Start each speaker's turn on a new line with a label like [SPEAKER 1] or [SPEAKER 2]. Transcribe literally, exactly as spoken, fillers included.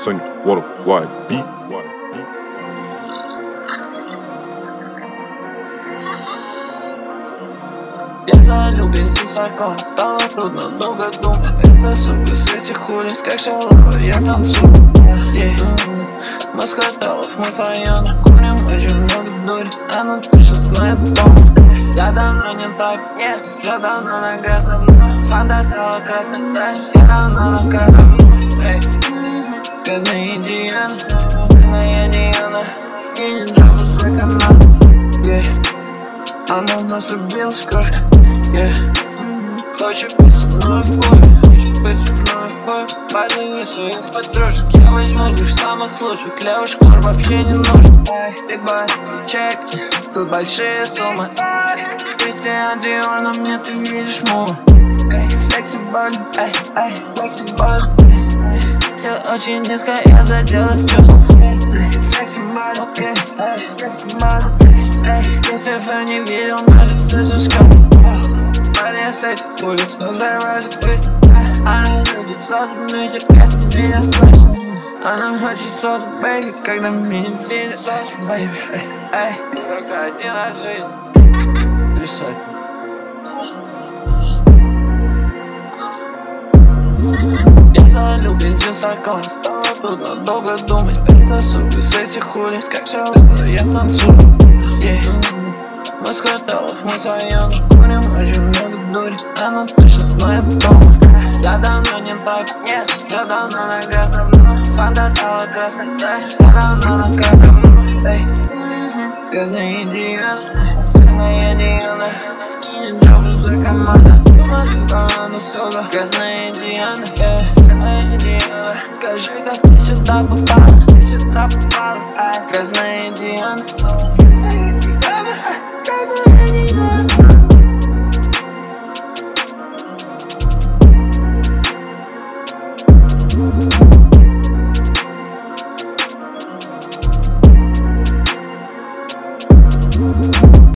[SPEAKER 1] Sonic Worldwide Beat.
[SPEAKER 2] Я залюбился соком, стало трудно долго думать. Это сука с этих улиц, как шалава, я танцую. Yeah. Мы с кварталов, мы района, курим очень много дури. Она точно знает дома. Я давно не так, нет, я давно на грязном. Фанта стала красной, да, я давно на красном. Грязная Диана, грязная Диана, и не джаму за канал. Она в нас влюбилась, крошка, yeah. Хочу быть со мной в клубе, хочу быть со мной в клубе. Позови своих подружек, я возьму лишь самых лучших. Левый шкур вообще не нужен. Big boy, чек, тут большие суммы. Кристиан Диор, на мне ты видишь мува. Флексиболь, эй, эй, флексиболь. Все очень низко, я задел их чувств. Флексиболь, окей, эй, флексиболь. Если бы не видел, может, слышишь, парень с этих улиц, мы взорвали пыль. Она любит соту мюзик, если меня слышит. Она хочет соту, бэйби, когда меня видит. Соту, бэйби, эй, эй, только один раз в жизни. Три сотни. Я залюбился соком, стало трудно долго думать. Это сука с этих улиц, как шалава, я танцую. Yeah. Мы с кварталов, мы с района, курим очень много дури. Она точно знает дома. Я давно не так, нет, я давно на грязном. Фанта стала красной, да, я давно на красном. Эй, грязная Диана, грязная Диана, и не джаму за команда. Команду сука, грязная Диана, грязная Диана. Скажи, как ты сюда попала, ты сюда попала, грязная Диана.